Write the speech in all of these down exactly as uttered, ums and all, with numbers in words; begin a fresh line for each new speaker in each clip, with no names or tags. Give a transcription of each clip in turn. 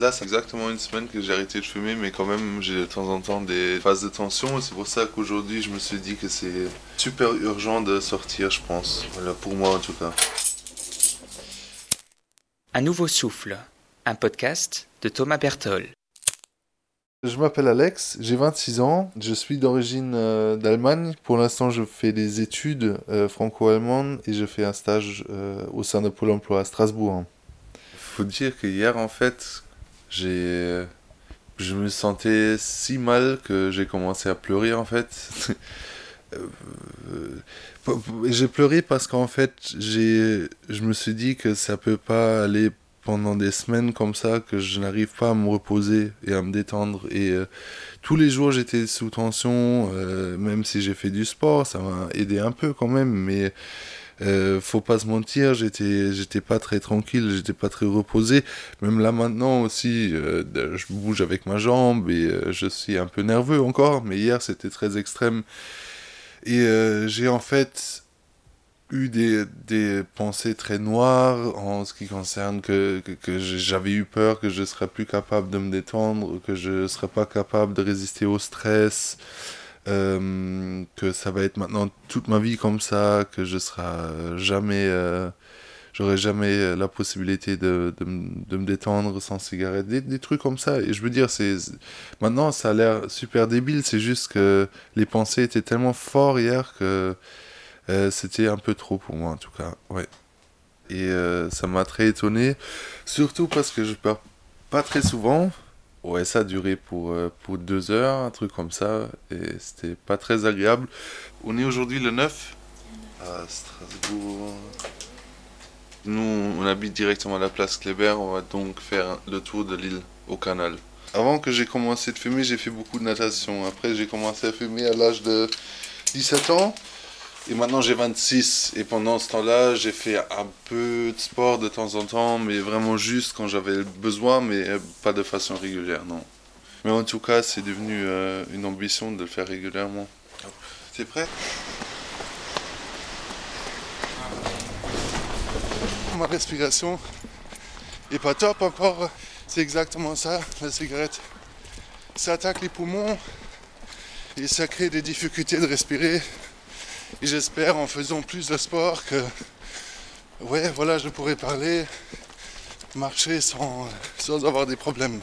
Là, c'est exactement une semaine que j'ai arrêté de fumer, mais quand même, j'ai de temps en temps des phases de tension. Et c'est pour ça qu'aujourd'hui, je me suis dit que c'est super urgent de sortir, je pense. Voilà, pour moi en tout cas.
Un nouveau souffle, un podcast de Thomas Berthold.
Je m'appelle Alex, j'ai vingt-six ans, je suis d'origine euh, d'Allemagne. Pour l'instant, je fais des études euh, franco-allemandes et je fais un stage euh, au sein de Pôle emploi à Strasbourg. Faut dire que hier, en fait, j'ai je me sentais si mal que j'ai commencé à pleurer en fait. Euh, j'ai pleuré parce qu'en fait, j'ai, je me suis dit que ça peut pas aller pendant des semaines comme ça, que je n'arrive pas à me reposer et à me détendre. Et euh, tous les jours, j'étais sous tension, euh, même si j'ai fait du sport, ça m'a aidé un peu quand même, mais euh, faut pas se mentir, j'étais, j'étais pas très tranquille, j'étais pas très reposé. Même là maintenant aussi, euh, je bouge avec ma jambe et euh, je suis un peu nerveux encore, mais hier c'était très extrême. Et euh, j'ai en fait eu des, des pensées très noires en ce qui concerne que, que, que j'avais eu peur que je serais plus capable de me détendre, que je serais pas capable de résister au stress, euh, que ça va être maintenant toute ma vie comme ça, que je serai jamais, euh, j'aurai jamais la possibilité de, de, m- de me détendre sans cigarette, des, des trucs comme ça. Et je veux dire, c'est maintenant ça a l'air super débile, c'est juste que les pensées étaient tellement fortes hier que euh, c'était un peu trop pour moi en tout cas, ouais. Et euh, ça m'a très étonné, surtout parce que je pars pas très souvent. Ouais, ça a duré pour, euh, pour deux heures, un truc comme ça, et c'était pas très agréable. On est aujourd'hui le neuf à Strasbourg. Nous, on habite directement à la place Kléber, on va donc faire le tour de l'île au canal. Avant que j'ai commencé de fumer, j'ai fait beaucoup de natation. Après, j'ai commencé à fumer à l'âge de dix-sept ans. Et maintenant j'ai vingt-six et pendant ce temps-là j'ai fait un peu de sport de temps en temps mais vraiment juste quand j'avais besoin mais euh, pas de façon régulière non. Mais en tout cas c'est devenu euh, une ambition de le faire régulièrement. T'es prêt? Ma respiration est pas top encore, c'est exactement ça, la cigarette. Ça attaque les poumons et ça crée des difficultés de respirer. Et j'espère en faisant plus de sport que ouais voilà je pourrais parler, marcher sans, sans avoir des problèmes.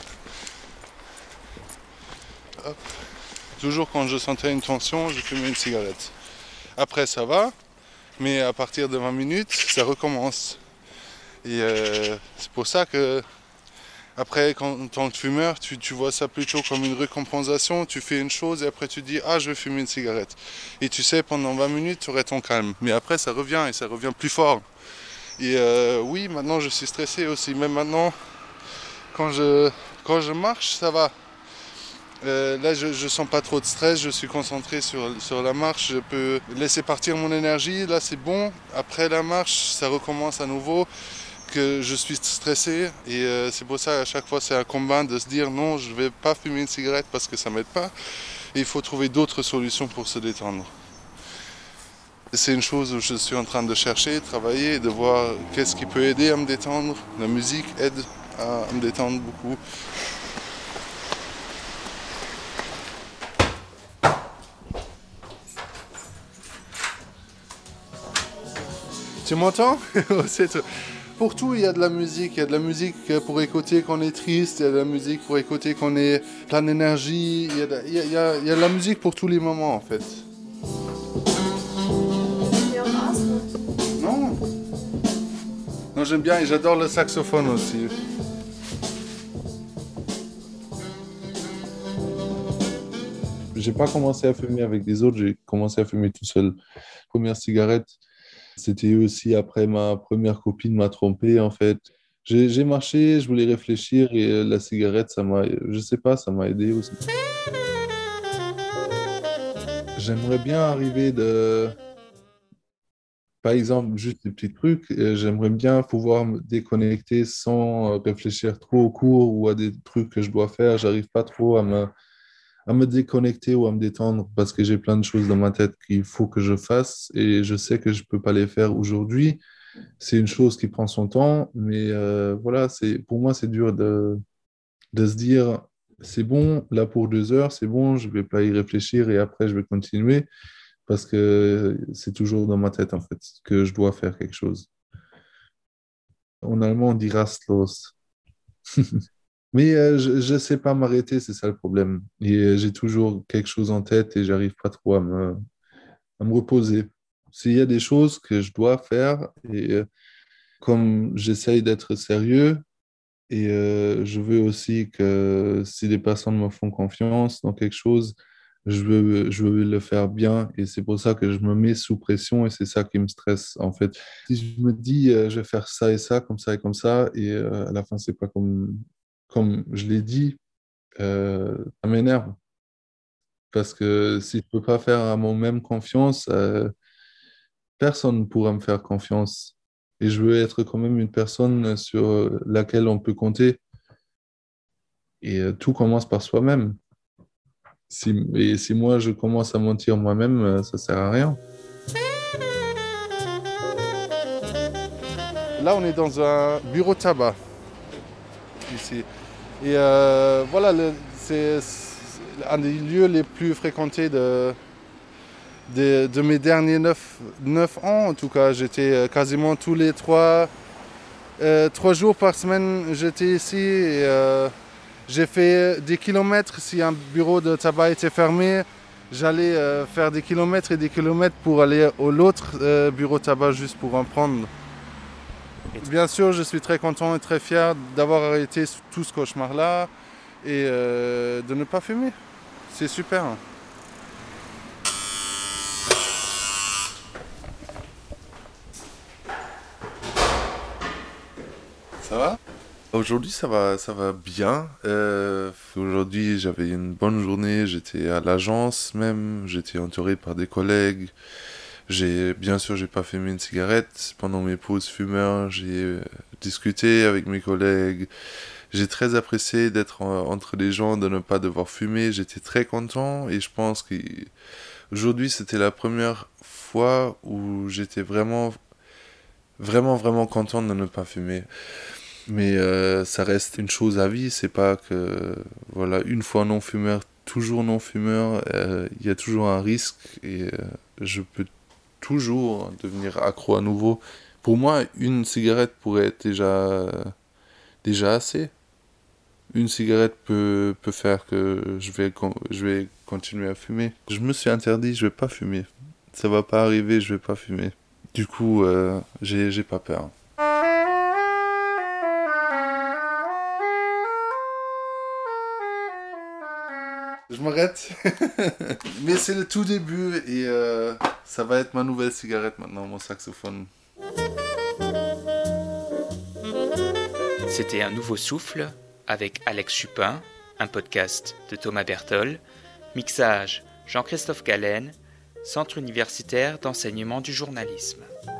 Hop. Toujours quand je sentais une tension, je fumais une cigarette. Après ça va, mais à partir de vingt minutes, ça recommence. Et euh, c'est pour ça que après, quand, en tant que fumeur, tu, tu vois ça plutôt comme une récompensation. Tu fais une chose et après tu dis ah je vais fumer une cigarette. Et tu sais pendant vingt minutes tu aurais ton calme. Mais après ça revient et ça revient plus fort. Et euh, oui, maintenant je suis stressé aussi. Même maintenant, quand je quand je marche, ça va. Euh, là, je ne sens pas trop de stress, je suis concentré sur, sur la marche, je peux laisser partir mon énergie, là c'est bon. Après la marche, ça recommence à nouveau, que je suis stressé et euh, c'est pour ça à chaque fois c'est un combat de se dire non, je ne vais pas fumer une cigarette parce que ça ne m'aide pas. Et il faut trouver d'autres solutions pour se détendre. C'est une chose où je suis en train de chercher, travailler, de voir qu'est-ce qui peut aider à me détendre. La musique aide à me détendre beaucoup. Tu m'entends? C'est tout. Pour tout, il y a de la musique. Il y a de la musique pour écouter quand on est triste, il y a de la musique pour écouter quand on est plein d'énergie. Il y, a de, il, y a, il, y a, il y a de la musique pour tous les moments en fait. Non, non j'aime bien et j'adore le saxophone aussi. J'ai pas commencé à fumer avec des autres, j'ai commencé à fumer tout seul. Première cigarette, c'était aussi après ma première copine m'a trompé en fait. J'ai j'ai marché, je voulais réfléchir et euh, la cigarette, ça m'a, je sais pas, ça m'a aidé aussi. J'aimerais bien arriver de, par exemple, juste des petits trucs. euh, J'aimerais bien pouvoir me déconnecter sans euh, réfléchir trop au cours ou à des trucs que je dois faire. J'arrive pas trop à me, à me déconnecter ou à me détendre parce que j'ai plein de choses dans ma tête qu'il faut que je fasse et je sais que je peux pas les faire aujourd'hui. C'est une chose qui prend son temps, mais euh, voilà, c'est, pour moi, c'est dur de, De se dire, c'est bon, là pour deux heures, c'est bon, je vais pas y réfléchir et après je vais continuer parce que c'est toujours dans ma tête en fait que je dois faire quelque chose. En allemand, on dit rastlos. Mais euh, je ne sais pas m'arrêter, c'est ça le problème. Et euh, j'ai toujours quelque chose en tête et j'arrive pas trop à me, à me reposer. S'il y a des choses que je dois faire et euh, comme j'essaye d'être sérieux et euh, je veux aussi que si des personnes me font confiance dans quelque chose, je veux, je veux le faire bien et c'est pour ça que je me mets sous pression et c'est ça qui me stresse en fait. Si je me dis euh, je vais faire ça et ça, comme ça et comme ça et euh, à la fin c'est pas comme, comme je l'ai dit, euh, ça m'énerve. Parce que si je peux pas faire à moi-même confiance, euh, personne ne pourra me faire confiance. Et je veux être quand même une personne sur laquelle on peut compter. Et euh, tout commence par soi-même. Si, et si moi je commence à mentir moi-même, euh, ça sert à rien. Là, on est dans un bureau de tabac ici. Et euh, voilà, le- c'est c'est un des lieux les plus fréquentés de, de, de mes derniers neuf, neuf ans. En tout cas, j'étais euh, quasiment tous les trois, euh, trois jours par semaine, j'étais ici. Et, euh, j'ai fait des kilomètres si un bureau de tabac était fermé. J'allais euh, faire des kilomètres et des kilomètres pour aller au l'autre euh, bureau de tabac juste pour en prendre. Bien sûr, je suis très content et très fier d'avoir arrêté tout ce cauchemar-là et euh, de ne pas fumer. C'est super. Ça va? Aujourd'hui, ça va, ça va bien. Euh, aujourd'hui, j'avais une bonne journée. J'étais à l'agence même. J'étais entouré par des collègues. J'ai, bien sûr, j'ai pas fumé une cigarette pendant mes pauses fumeurs. J'ai euh, discuté avec mes collègues. J'ai très apprécié d'être en- entre les gens, de ne pas devoir fumer. J'étais très content et je pense qu'aujourd'hui, c'était la première fois où j'étais vraiment, vraiment, vraiment content de ne pas fumer. Mais euh, ça reste une chose à vie, c'est pas que, voilà, une fois non-fumeur, toujours non-fumeur, euh, il y a toujours un risque et euh, je peux toujours devenir accro à nouveau. Pour moi, une cigarette pourrait être déjà, déjà assez. Une cigarette peut, peut faire que je vais, con- je vais continuer à fumer. Je me suis interdit, je vais pas fumer. Ça va pas arriver, je vais pas fumer. Du coup, euh, j'ai, j'ai pas peur. Je m'arrête. Mais c'est le tout début et euh, ça va être ma nouvelle cigarette maintenant, mon saxophone.
C'était Un Nouveau Souffle avec Alex Chupin, un podcast de Thomas Berthold, mixage Jean-Christophe Galen, Centre universitaire d'enseignement du journalisme.